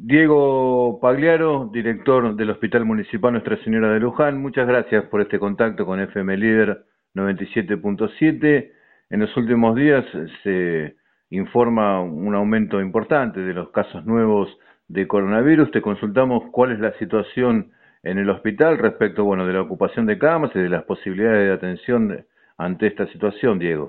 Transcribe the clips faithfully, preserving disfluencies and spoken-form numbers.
Diego Pagliaro, director del Hospital Municipal Nuestra Señora de Luján, muchas gracias por este contacto con F M Líder noventa y siete punto siete. En los últimos días se informa un aumento importante de los casos nuevos de coronavirus. Te consultamos cuál es la situación en el hospital respecto, bueno, de la ocupación de camas y de las posibilidades de atención ante esta situación, Diego.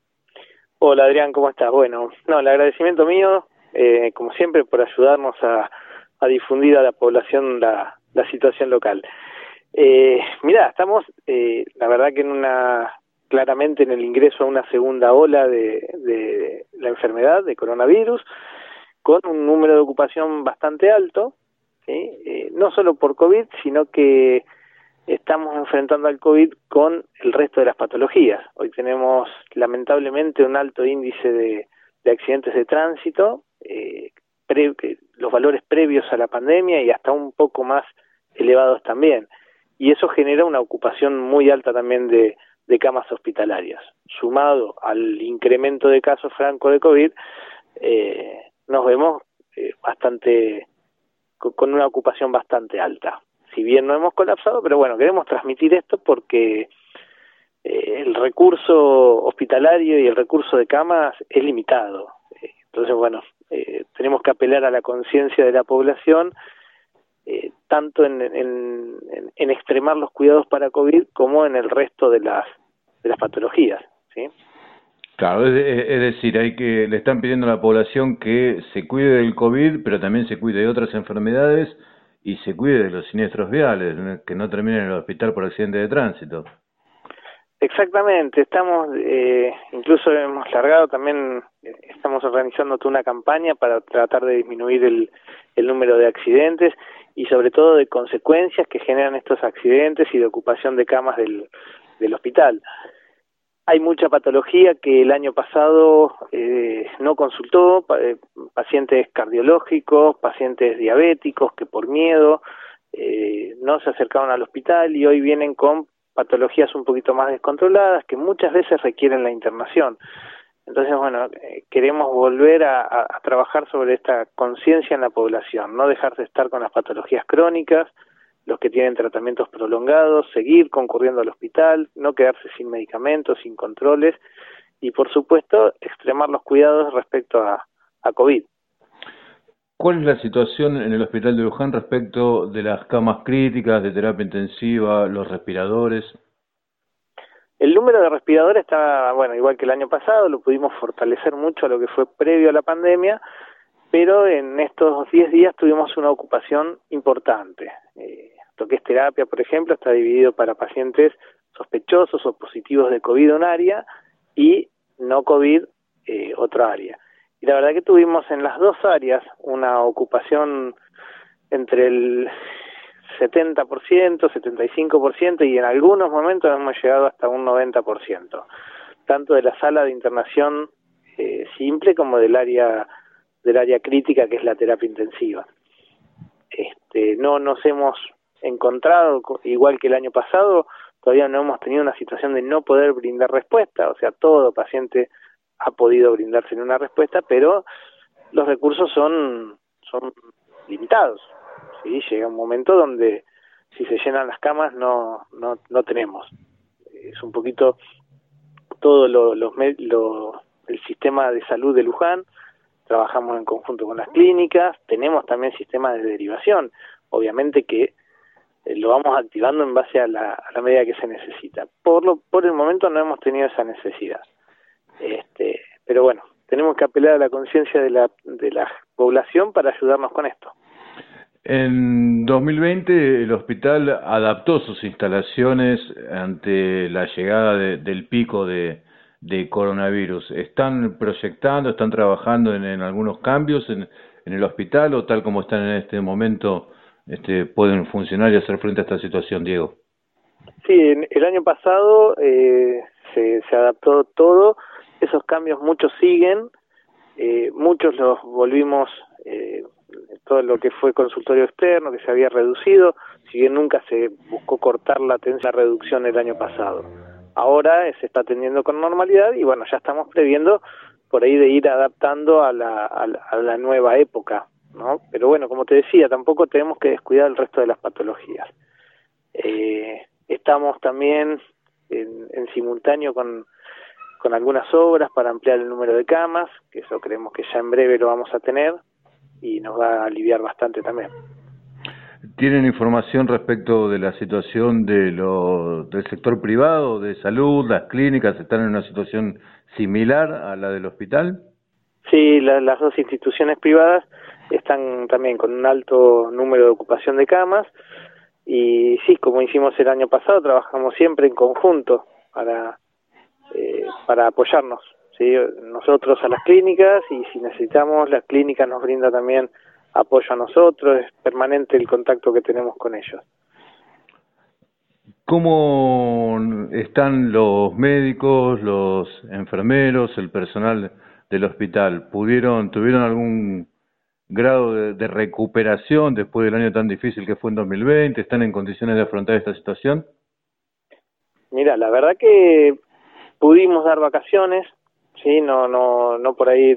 Hola Adrián, ¿cómo estás? Bueno, no, el agradecimiento mío, eh, como siempre, por ayudarnos a, a difundir a la población la, la situación local. Eh, mirá, estamos, eh, la verdad que en una, claramente en el ingreso a una segunda ola de, de la enfermedad, de coronavirus, con un número de ocupación bastante alto, ¿sí? Eh, no solo por COVID, sino que estamos enfrentando al COVID con el resto de las patologías. Hoy tenemos lamentablemente un alto índice de, de accidentes de tránsito, eh, pre, los valores previos a la pandemia y hasta un poco más elevados también. Y eso genera una ocupación muy alta también de, de camas hospitalarias. Sumado al incremento de casos francos de COVID, eh, nos vemos eh, bastante con una ocupación bastante alta. Si bien no hemos colapsado, pero bueno, queremos transmitir esto porque eh, el recurso hospitalario y el recurso de camas es limitado. Eh, entonces, bueno, eh, tenemos que apelar a la conciencia de la población, eh, tanto en, en, en, en extremar los cuidados para COVID como en el resto de las, de las patologías, ¿sí? Claro, es, es decir, hay que le están pidiendo a la población que se cuide del COVID, pero también se cuide de otras enfermedades y se cuide de los siniestros viales, que no terminen en el hospital por accidente de tránsito. Exactamente, estamos, eh, incluso hemos largado también, estamos organizando toda una campaña para tratar de disminuir el, el número de accidentes y sobre todo de consecuencias que generan estos accidentes y de ocupación de camas del, del hospital. Hay mucha patología que el año pasado eh, no consultó, eh, pacientes cardiológicos, pacientes diabéticos que por miedo eh, no se acercaron al hospital y hoy vienen con patologías un poquito más descontroladas que muchas veces requieren la internación. Entonces, bueno, eh, queremos volver a, a, a trabajar sobre esta conciencia en la población, no dejar de estar con las patologías crónicas, los que tienen tratamientos prolongados, seguir concurriendo al hospital, no quedarse sin medicamentos, sin controles y, por supuesto, extremar los cuidados respecto a, a COVID. ¿Cuál es la situación en el hospital de Luján respecto de las camas críticas, de terapia intensiva, los respiradores? El número de respiradores está, bueno, igual que el año pasado, lo pudimos fortalecer mucho a lo que fue previo a la pandemia, pero en estos diez días tuvimos una ocupación importante. Eh, lo que es terapia, por ejemplo, está dividido para pacientes sospechosos o positivos de COVID un área y no COVID eh, otra área. Y la verdad que tuvimos en las dos áreas una ocupación entre el setenta por ciento, setenta y cinco por ciento y en algunos momentos hemos llegado hasta un noventa por ciento, tanto de la sala de internación eh, simple como del área del área crítica que es la terapia intensiva. Este, no nos hemos encontrado, igual que el año pasado, todavía no hemos tenido una situación de no poder brindar respuesta, o sea, todo paciente ha podido brindarse una respuesta, pero los recursos son, son limitados, ¿sí? Llega un momento donde si se llenan las camas no, no, no tenemos. Es un poquito todo lo, lo, lo, el sistema de salud de Luján. Trabajamos en conjunto con las clínicas, tenemos también sistemas de derivación, obviamente que eh, lo vamos activando en base a la, a la medida que se necesita. Por lo, por el momento no hemos tenido esa necesidad. Este, pero bueno, tenemos que apelar a la conciencia de la, de la población para ayudarnos con esto. En dos mil veinte el hospital adaptó sus instalaciones ante la llegada de, del pico de de coronavirus. ¿Están proyectando, están trabajando en, en algunos cambios en, en el hospital o tal como están en este momento este, pueden funcionar y hacer frente a esta situación, Diego? Sí, el año pasado eh, se, se adaptó todo, esos cambios muchos siguen, eh, muchos los volvimos, eh, todo lo que fue consultorio externo que se había reducido, si bien nunca se buscó cortar la tendencia de reducción el año pasado. Ahora se está atendiendo con normalidad y bueno, ya estamos previendo por ahí de ir adaptando a la, a la, a la nueva época ¿no? Pero bueno, como te decía, tampoco tenemos que descuidar el resto de las patologías. Eh, estamos también en, en simultáneo con, con algunas obras para ampliar el número de camas, que eso creemos que ya en breve lo vamos a tener y nos va a aliviar bastante también. ¿Tienen información respecto de la situación de lo, del sector privado, de salud? ¿Las clínicas están en una situación similar a la del hospital? Sí, la, las dos instituciones privadas están también con un alto número de ocupación de camas y sí, como hicimos el año pasado, trabajamos siempre en conjunto para, eh, para apoyarnos, ¿sí? Nosotros a las clínicas y si necesitamos, las clínicas nos brindan también apoyo a nosotros, es permanente el contacto que tenemos con ellos. ¿Cómo están los médicos, los enfermeros, el personal del hospital? ¿Pudieron, tuvieron algún grado de, de recuperación después del año tan difícil que fue en dos mil veinte? ¿Están en condiciones de afrontar esta situación? Mira, la verdad que pudimos dar vacaciones, sí, no, no, no por ahí.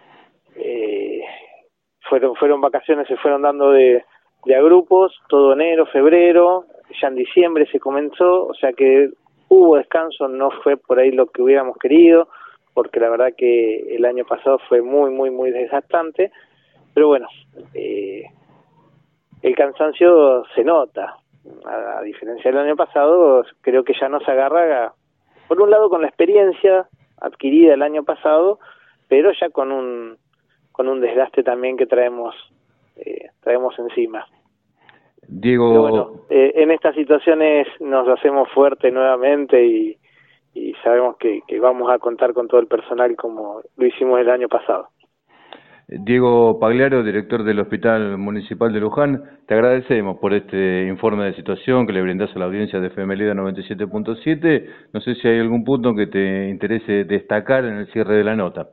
Eh, fueron, fueron vacaciones, se fueron dando de, de a grupos, todo enero, febrero, ya en diciembre se comenzó, o sea que hubo descanso, no fue por ahí lo que hubiéramos querido, porque la verdad que el año pasado fue muy, muy, muy desgastante, pero bueno, eh, el cansancio se nota, a, a diferencia del año pasado, creo que ya nos agarra, por un lado con la experiencia adquirida el año pasado, pero ya con un con un desgaste también que traemos eh, traemos encima. Diego, pero bueno, eh, en estas situaciones nos hacemos fuerte nuevamente y, y sabemos que, que vamos a contar con todo el personal como lo hicimos el año pasado. Diego Pagliaro, director del Hospital Municipal de Luján, te agradecemos por este informe de situación que le brindás a la audiencia de F M Líder noventa y siete punto siete. No sé si hay algún punto que te interese destacar en el cierre de la nota.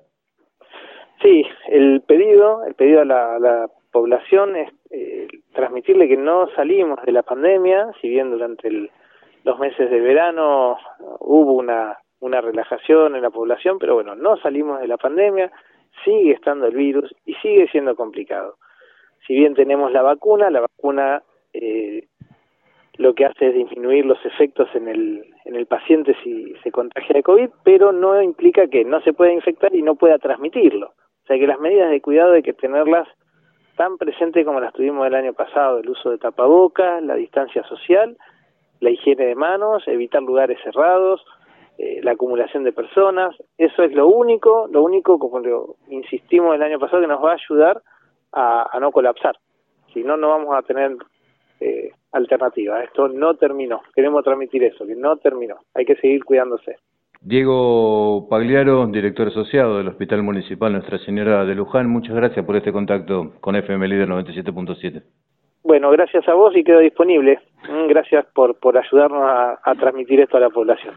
Sí, el pedido, el pedido a la, a la población es eh, transmitirle que no salimos de la pandemia, si bien durante el, los meses de verano hubo una, una relajación en la población, pero bueno, no salimos de la pandemia, sigue estando el virus y sigue siendo complicado. Si bien tenemos la vacuna, la vacuna eh, lo que hace es disminuir los efectos en el, en el paciente si se contagia de COVID, pero no implica que no se pueda infectar y no pueda transmitirlo. O sea que las medidas de cuidado hay que tenerlas tan presentes como las tuvimos el año pasado, el uso de tapabocas, la distancia social, la higiene de manos, evitar lugares cerrados, eh, la acumulación de personas. Eso es lo único, lo único, como lo insistimos el año pasado, que nos va a ayudar a, a no colapsar. Si no, no vamos a tener eh, alternativa. Esto no terminó. Queremos transmitir eso, que no terminó. Hay que seguir cuidándose. Diego Pagliaro, director asociado del Hospital Municipal Nuestra Señora de Luján, muchas gracias por este contacto con F M Líder noventa y siete punto siete. Bueno, gracias a vos y quedo disponible. Gracias por, por ayudarnos a, a transmitir esto a la población.